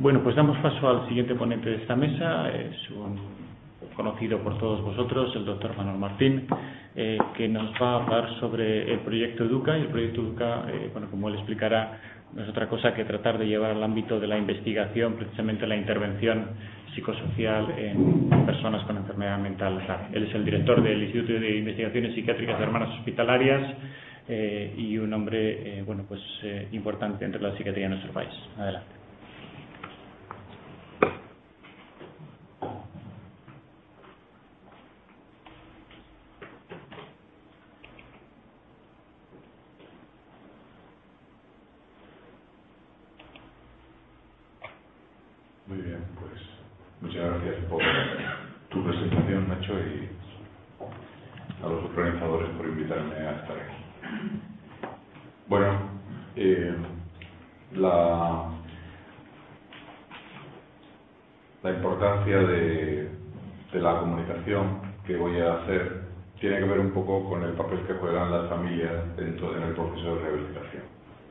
Bueno, pues damos paso al siguiente ponente de esta mesa. Es un conocido por todos vosotros, el doctor Manuel Martín, que nos va a hablar sobre el proyecto Educa. Y el proyecto Educa, bueno, como él explicará, no es otra cosa que tratar de llevar al ámbito de la investigación, precisamente la intervención psicosocial en personas con enfermedad mental grave. Él es el director del Instituto de Investigaciones Psiquiátricas de Hermanas Hospitalarias y un hombre, bueno, pues importante dentro de la psiquiatría en nuestro país. Adelante. Muy bien, pues muchas gracias por tu presentación, Nacho, y a los organizadores por invitarme a estar aquí. Bueno, la importancia de la comunicación que voy a hacer tiene que ver un poco con el papel que juegan las familias dentro en el proceso de rehabilitación.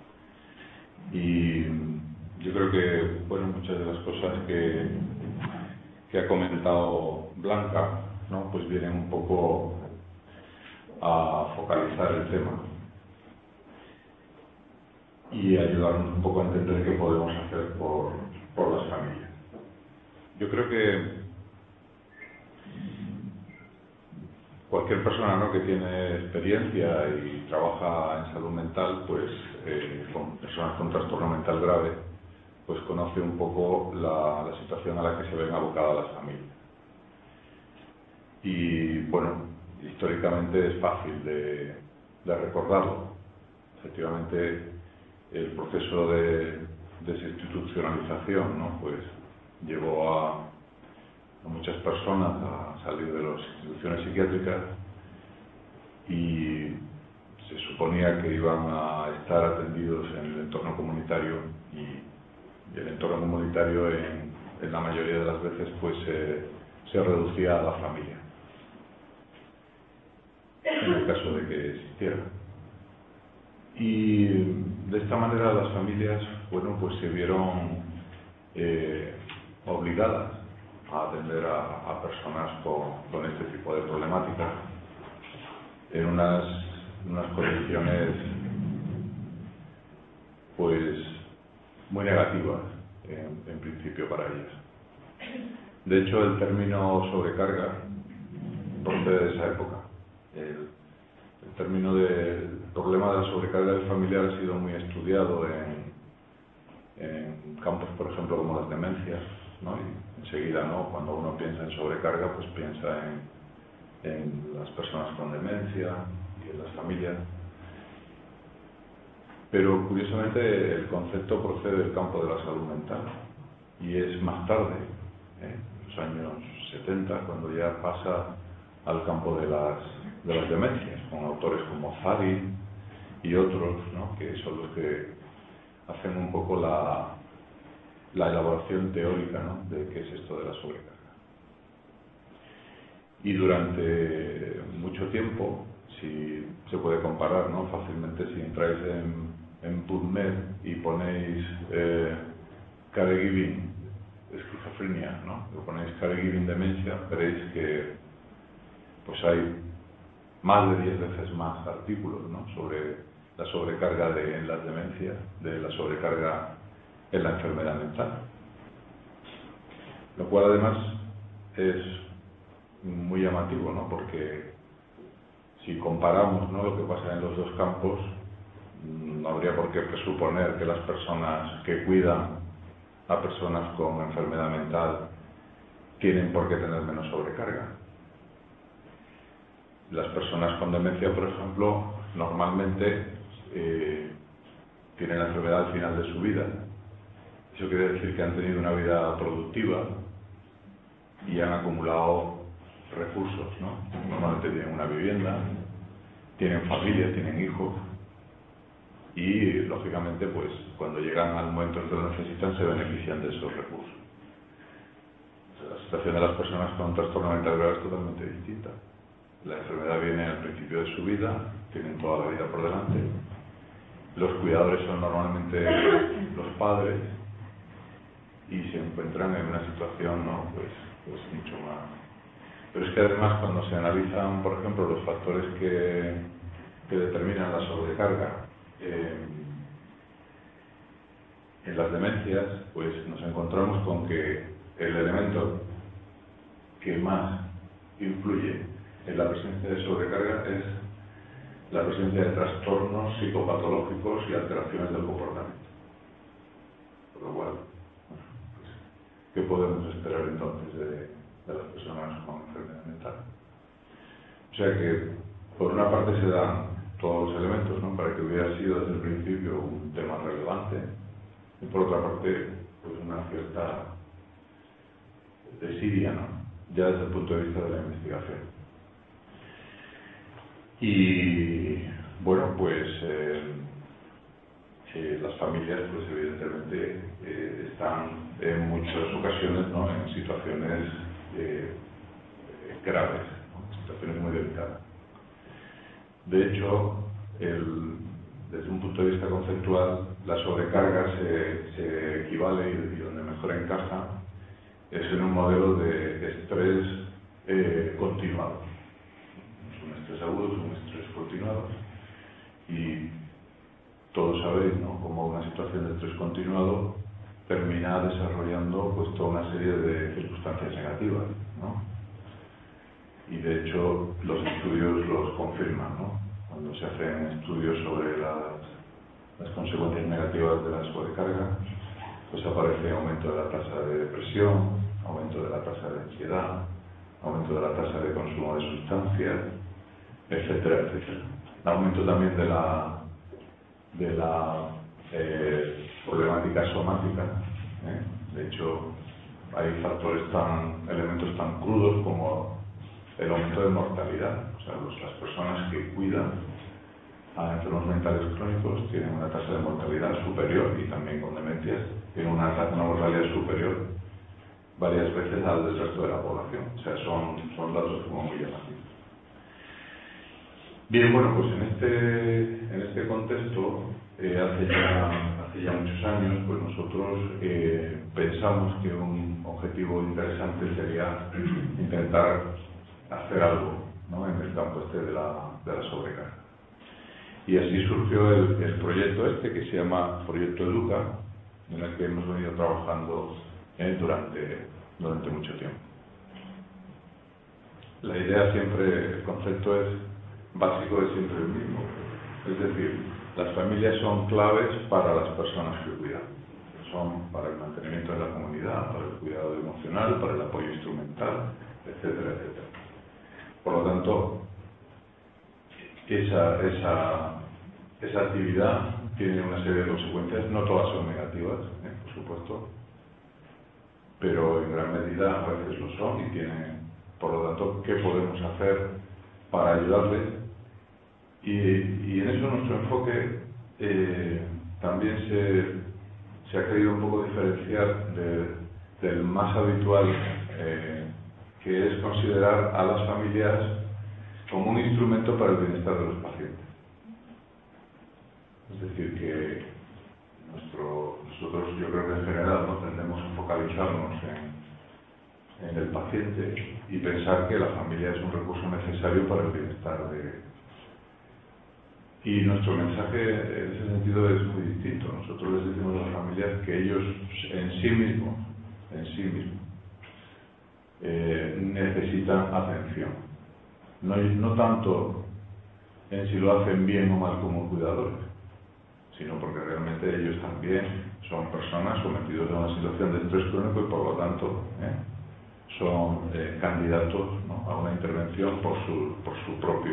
Y yo creo que, bueno, muchas de las cosas que ha comentado Blanca, ¿no?, pues vienen un poco a focalizar el tema y ayudarnos un poco a entender qué podemos hacer por las familias. Yo creo que cualquier persona, ¿no?, que tiene experiencia y trabaja en salud mental, pues con personas con trastorno mental grave, pues conoce un poco la situación a la que se ven abocadas las familias. Y bueno, históricamente es fácil de recordarlo. Efectivamente, el proceso de desinstitucionalización, ¿no?, pues llevó a muchas personas a salir de las instituciones psiquiátricas y se suponía que iban a estar atendidos en el entorno comunitario y el entorno comunitario en la mayoría de las veces pues se reducía a la familia, en el caso de que existiera. Y de esta manera las familias, bueno, pues se vieron obligadas a atender a personas con este tipo de problemáticas en unas condiciones pues muy negativas en principio para ellas. De hecho, el término sobrecarga procede de esa época. El término del problema de la sobrecarga del familiar ha sido muy estudiado en campos, por ejemplo, como las demencias, ¿no? Y enseguida, ¿no?, cuando uno piensa en sobrecarga, pues piensa en las personas con demencia y en las familias. Pero curiosamente el concepto procede del campo de la salud mental y es más tarde, en los años 70, cuando ya pasa al campo de las demencias, con autores como Fari y otros, ¿no?, que son los que hacen un poco la elaboración teórica, ¿no?, de qué es esto de la sobrecarga. Y durante mucho tiempo, si se puede comparar, ¿no?, fácilmente, si entráis en PubMed y ponéis caregiving esquizofrenia, ¿no?, o ponéis caregiving demencia, veréis que pues hay más de 10 veces más artículos, ¿no?, sobre la sobrecarga en las demencias, de la sobrecarga en la enfermedad mental. Lo cual además es muy llamativo, ¿no?, porque si comparamos, ¿no?, lo que pasa en los dos campos, no habría por qué presuponer que las personas que cuidan a personas con enfermedad mental tienen por qué tener menos sobrecarga. Las personas con demencia, por ejemplo, normalmente tienen la enfermedad al final de su vida. Eso quiere decir que han tenido una vida productiva y han acumulado recursos, ¿no? Normalmente tienen una vivienda, tienen familia, tienen hijos y, lógicamente, pues cuando llegan al momento en que lo necesitan se benefician de esos recursos. La situación de las personas con trastorno mental grave es totalmente distinta. La enfermedad viene al principio de su vida, tienen toda la vida por delante. Los cuidadores son normalmente los padres y se encuentran en una situación, ¿no? pues mucho más. Pero es que además cuando se analizan, por ejemplo, los factores que determinan la sobrecarga en las demencias, pues nos encontramos con que el elemento que más influye en la presencia de sobrecarga es la presencia de trastornos psicopatológicos y alteraciones del comportamiento. Por lo cual, pues, ¿qué podemos esperar entonces de las personas con enfermedad mental? O sea que, por una parte se dan todos los elementos, ¿no?, para que hubiera sido desde el principio un tema relevante, y por otra parte, pues una cierta desidia, ¿no?, ya desde el punto de vista de la investigación. Y bueno, pues las familias, pues evidentemente están en muchas ocasiones, ¿no?, en situaciones graves, ¿no?, situaciones muy delicadas. De hecho, desde un punto de vista conceptual, la sobrecarga se equivale, y donde mejor encaja, es en un modelo de estrés continuado. Es un estrés agudo, es un estrés continuado, y todos sabéis, ¿no?, cómo una situación de estrés continuado termina desarrollando pues toda una serie de circunstancias negativas, ¿no? Y de hecho los estudios los confirman, ¿no? Cuando se hacen estudios sobre las consecuencias negativas de la sobrecarga, pues aparece aumento de la tasa de depresión, aumento de la tasa de ansiedad, aumento de la tasa de consumo de sustancias, etcétera, etcétera. Aumento también de la problemática somática. De hecho, hay elementos tan crudos como el aumento de mortalidad. O sea, las personas que cuidan a enfermos mentales crónicos tienen una tasa de mortalidad superior, y también con demencias tienen una mortalidad superior varias veces al del resto de la población. O sea, son datos como muy llamativos. Bien, bueno, pues en este contexto, hace ya muchos años, pues nosotros pensamos que un objetivo interesante sería intentar hacer algo, ¿no?, en el campo de la sobrecarga. Y así surgió el proyecto que se llama Proyecto Educa, en el que hemos venido trabajando durante mucho tiempo. La idea siempre, el concepto básico es siempre el mismo. Es decir, las familias son claves para las personas que cuidan. Son para el mantenimiento de la comunidad, para el cuidado emocional, para el apoyo instrumental, etcétera, etcétera. Por lo tanto, esa actividad tiene una serie de consecuencias, no todas son negativas, por supuesto, pero en gran medida a veces lo son, y tienen, por lo tanto, ¿qué podemos hacer para ayudarles? Y en eso nuestro enfoque también se ha querido un poco diferenciar del más habitual, que es considerar a las familias como un instrumento para el bienestar de los pacientes. Es decir, que nosotros, yo creo que en general, ¿no?, tendemos a focalizarnos en el paciente y pensar que la familia es un recurso necesario para el bienestar Y nuestro mensaje en ese sentido es muy distinto. Nosotros les decimos a las familias que ellos en sí mismos, necesitan atención. No tanto en si lo hacen bien o mal como cuidadores, sino porque realmente ellos también son personas sometidos a una situación de estrés crónico, y por lo tanto son candidatos, ¿no?, a una intervención por su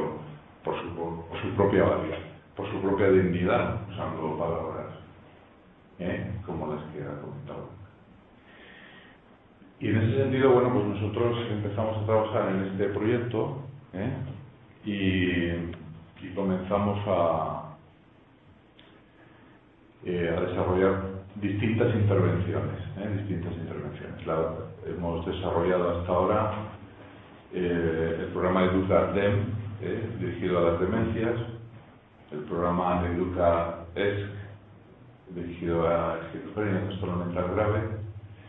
propia valía, por su propia dignidad, usando palabras como las que ha comentado. Y en ese sentido, bueno, pues nosotros empezamos a trabajar en este proyecto y comenzamos a desarrollar distintas intervenciones. Hemos desarrollado hasta ahora el programa Educa-DEM, dirigido a las demencias, el programa Educa-ESC, dirigido a esquizofrenia y trastorno mental grave,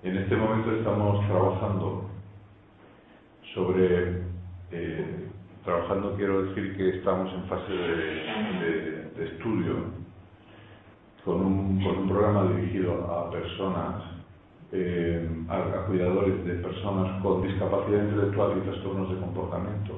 En este momento estamos trabajando sobre... trabajando quiero decir que estamos en fase de estudio con un programa dirigido a personas, a cuidadores de personas con discapacidad intelectual y trastornos de comportamiento.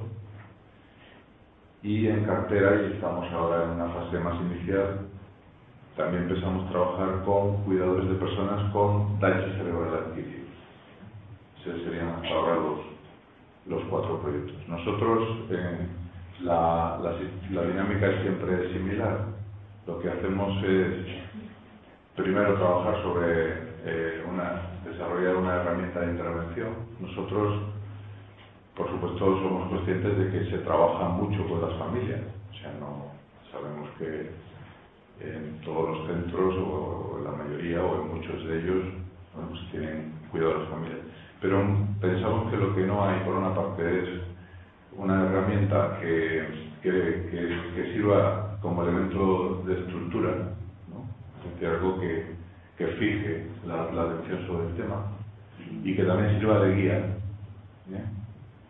Y en cartera, y estamos ahora en una fase más inicial, también empezamos a trabajar con cuidadores de personas con daño cerebral adquirido. Esos serían hasta ahora los 4 proyectos. Nosotros, la dinámica es siempre similar. Lo que hacemos es, primero, trabajar sobre desarrollar una herramienta de intervención. Nosotros, por supuesto, somos conscientes de que se trabaja mucho con las familias. O sea, no sabemos que en todos los centros, o en la mayoría, o en muchos de ellos, bueno, pues tienen cuidado de las familias. Pero pensamos que lo que no hay, por una parte, es una herramienta que sirva como elemento de estructura, ¿no? Es decir, algo que fije la atención sobre el tema y que también sirva de guía. ¿Bien?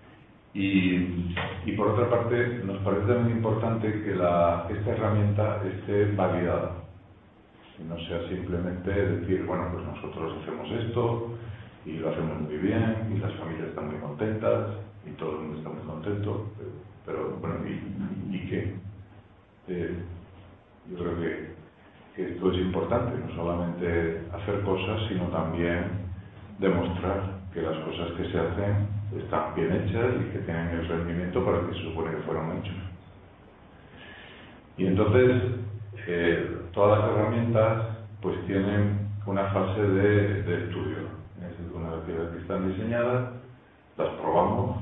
Y por otra parte, nos parece también importante que esta herramienta esté validada y no sea simplemente decir, bueno, pues nosotros hacemos esto y lo hacemos muy bien y las familias están muy contentas y todo el mundo está muy contento, pero bueno, ¿y qué? Yo creo que esto es importante, no solamente hacer cosas, sino también demostrar que las cosas que se hacen están bien hechas y que tienen el rendimiento para el que se supone que fueron hechos. Y entonces, todas las herramientas pues tienen una fase de estudio. Es decir, una vez que están diseñadas, las probamos,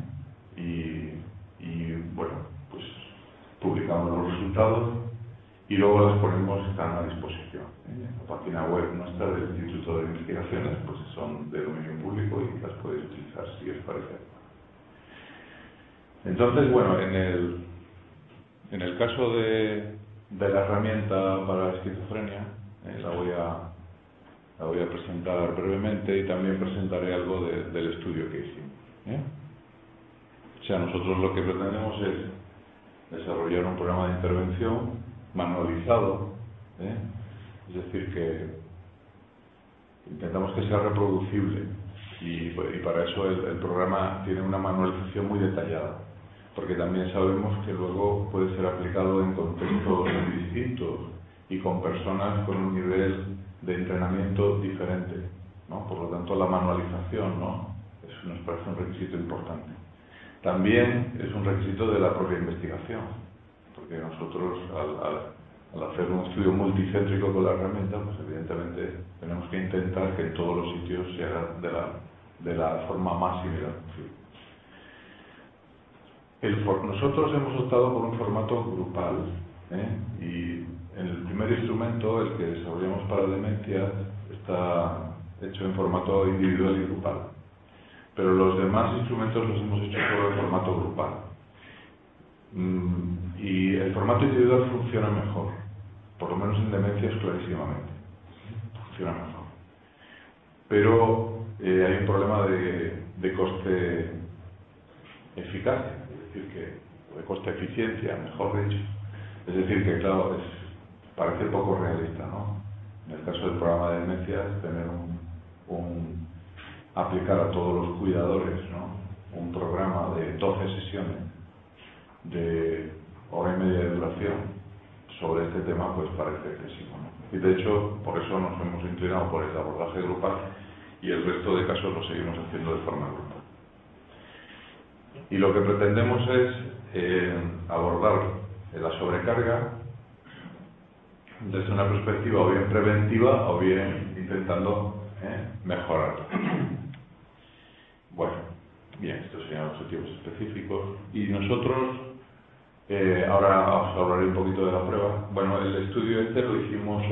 y bueno, pues publicamos los resultados y luego las ponemos, están a disposición. La página web nuestra del Instituto de Investigaciones pues son de dominio público y las podéis utilizar si os parece. Entonces, bueno, en el caso de la herramienta para la esquizofrenia, la voy a presentar brevemente y también presentaré algo del estudio que hicimos. O sea, nosotros lo que pretendemos es desarrollar un programa de intervención manualizado, es decir, que intentamos que sea reproducible y para eso el programa tiene una manualización muy detallada, porque también sabemos que luego puede ser aplicado en contextos distintos y con personas con un nivel de entrenamiento diferente, ¿no? Por lo tanto, la manualización, ¿no? Eso nos parece un requisito importante. También es un requisito de la propia investigación, porque nosotros al hacer un estudio multicéntrico con la herramienta, pues evidentemente tenemos que intentar que en todos los sitios se haga de la forma más similar posible. Nosotros hemos optado por un formato grupal, y en el primer instrumento, el que desarrollamos para demencia, está hecho en formato individual y grupal. Pero los demás instrumentos los hemos hecho solo en formato grupal. Y el formato individual funciona mejor, por lo menos en demencias clarísimamente. Funciona mejor. Pero hay un problema de coste eficacia, es decir, que de coste eficiencia, mejor dicho. Es decir, que claro, parece poco realista, ¿no? En el caso del programa de demencias, tener aplicar a todos los cuidadores, ¿no? Un programa de 12 sesiones de hora y media de duración sobre este tema, pues parece excesivo, ¿no? Y de hecho, por eso nos hemos inclinado por el abordaje grupal y el resto de casos lo seguimos haciendo de forma grupal. Y lo que pretendemos es abordar la sobrecarga desde una perspectiva o bien preventiva o bien intentando mejorarla. Bueno, bien, estos serían objetivos específicos. Y nosotros, ahora os hablaré un poquito de la prueba. Bueno, el estudio este lo hicimos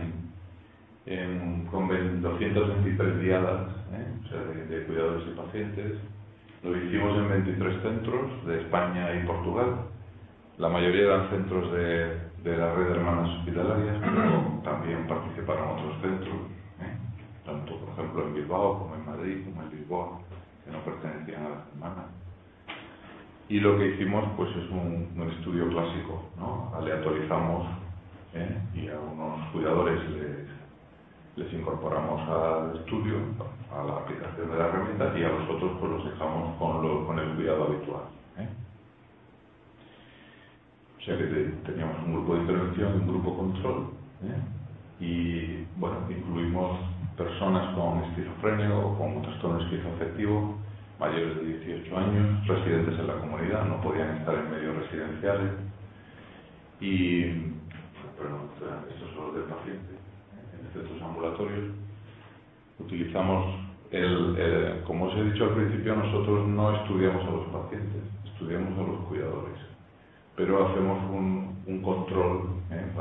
con 223 diadas, o sea, de cuidadores y pacientes. Lo hicimos en 23 centros de España y Portugal. La mayoría eran centros de la red de hermanas hospitalarias, pero también participaron otros centros, tanto, por ejemplo, en Bilbao, como en Madrid, como en Lisboa, que no pertenecían a las hermanas. Y lo que hicimos pues es un estudio clásico, ¿no? Aleatorizamos y a unos cuidadores les incorporamos al estudio, a la aplicación de la herramienta, y a los otros pues los dejamos con el cuidado habitual. O sea que teníamos un grupo de intervención y un grupo control, y bueno, incluimos personas con esquizofrenia o con un trastorno esquizoafectivo, mayores de 18 años, residentes en la comunidad, no podían estar en medios residenciales, y estos son los del paciente, en centros ambulatorios. Utilizamos como os he dicho al principio, nosotros no estudiamos a los pacientes, estudiamos a los cuidadores, pero hacemos un control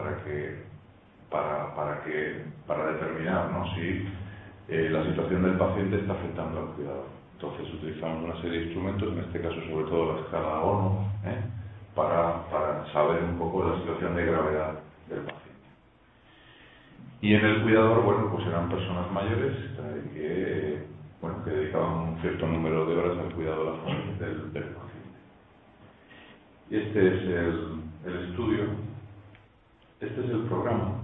para determinar, ¿no?, si la situación del paciente está afectando al cuidador. Entonces utilizamos una serie de instrumentos, en este caso sobre todo la escala ONO, para saber un poco la situación de gravedad del paciente. Y en el cuidador, bueno, pues eran personas mayores que dedicaban un cierto número de horas al cuidado del paciente. Y este es el estudio, este es el programa.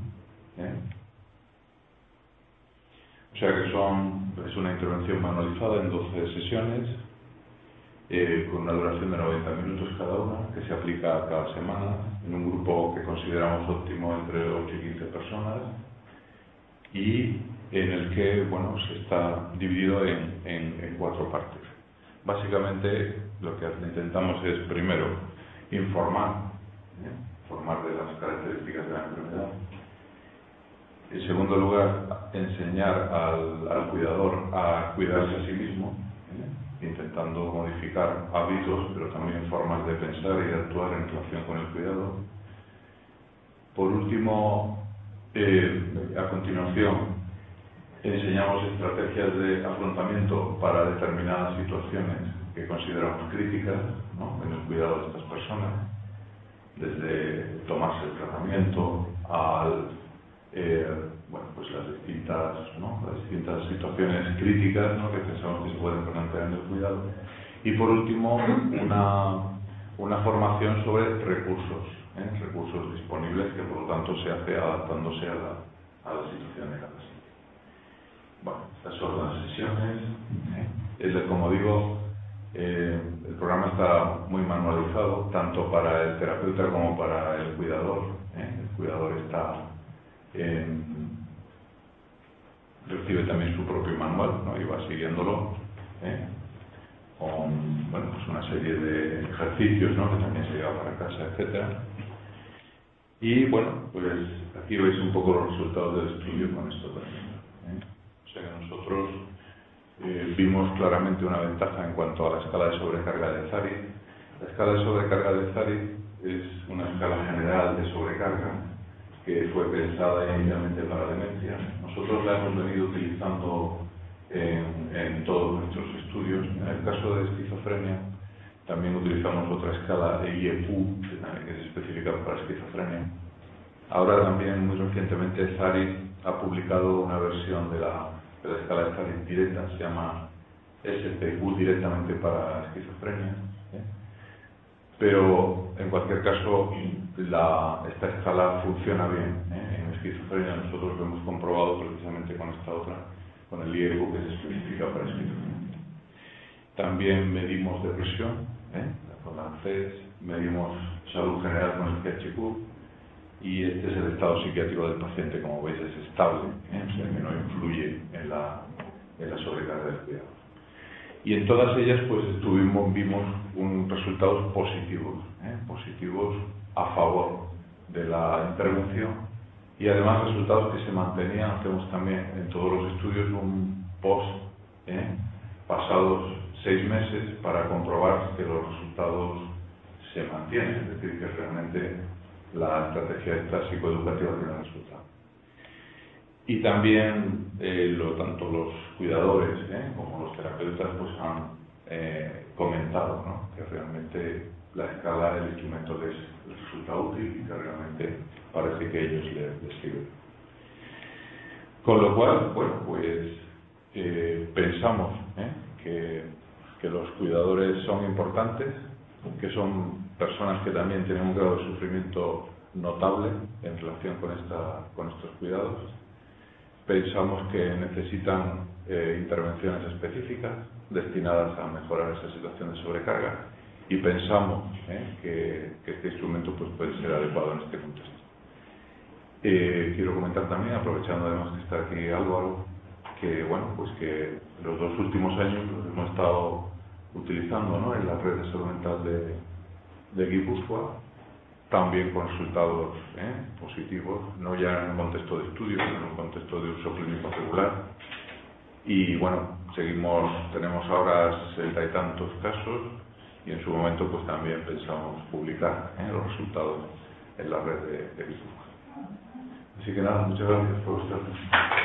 O sea que es una intervención manualizada en 12 sesiones, con una duración de 90 minutos cada una, que se aplica cada semana, en un grupo que consideramos óptimo entre 8 y 15 personas, y en el que, bueno, se está dividido en 4 partes. Básicamente lo que intentamos es, primero, informar de las características de la enfermedad. En segundo lugar, enseñar al cuidador a cuidarse a sí mismo, intentando modificar hábitos, pero también formas de pensar y de actuar en relación con el cuidado. Por último, a continuación, enseñamos estrategias de afrontamiento para determinadas situaciones que consideramos críticas, ¿no?, en el cuidado de estas personas, desde tomarse el tratamiento pues las distintas situaciones críticas, ¿no?, que pensamos que se pueden plantear en el cuidado. Y por último, una formación sobre recursos disponibles, que por lo tanto se hace adaptándose a la situación de cada sitio. Bueno, estas son las sesiones. Como digo, el programa está muy manualizado, tanto para el terapeuta como para el cuidador. El cuidador recibe también su propio manual, ¿no?, y va siguiéndolo con pues una serie de ejercicios, ¿no?, que también se lleva para casa, etc. Y bueno, pues aquí veis un poco los resultados del estudio con esto también. O sea que nosotros vimos claramente una ventaja en cuanto a la escala de sobrecarga de Zary. La escala de sobrecarga de Zary es una escala general de sobrecarga que fue pensada inicialmente para demencia. Nosotros la hemos venido utilizando en todos nuestros estudios. En el caso de esquizofrenia también utilizamos otra escala, IEPU, que es específica para esquizofrenia. Ahora también, muy recientemente, Zary ha publicado una versión de la escala de Zary directa, se llama SPQ, directamente para esquizofrenia. Pero en cualquier caso esta escala funciona bien. En esquizofrenia nosotros lo hemos comprobado precisamente con esta otra, con el IEPU, que es específica para esquizofrenia. También medimos depresión con la ANSES, medimos salud general con el CHQ, y este es el estado psiquiátrico del paciente. Como veis, es estable, o sea que no influye en la sobrecarga del cuidado. Y en todas ellas pues vimos resultados positivos, positivos a favor de la intervención, y además resultados que se mantenían. Hacemos también en todos los estudios un post pasados 6 meses para comprobar que los resultados se mantienen, es decir, que realmente la estrategia esta psicoeducativa tiene resultado. Y también tanto los cuidadores como los terapeutas pues han comentado, ¿no?, que realmente la escala, el instrumento les resulta útil y que realmente parece que a ellos les sirve. Con lo cual, bueno, pues Pensamos que los cuidadores son importantes, que son personas que también tienen un grado de sufrimiento notable en relación con estos cuidados. Pensamos que necesitan intervenciones específicas destinadas a mejorar esa situación de sobrecarga, y pensamos que este instrumento pues, puede ser adecuado en este contexto. Quiero comentar también, aprovechando además que está aquí Álvaro, que bueno, pues que los 2 últimos años los hemos estado utilizando, ¿no?, en la red de salud mental de Guipúzcoa, también con resultados positivos, no ya en un contexto de estudio, sino en un contexto de uso clínico regular. Y bueno, tenemos ahora 60 y tantos casos, y en su momento pues también pensamos publicar los resultados en la red de Guipúzcoa. Así que nada, muchas gracias por vuestra atención.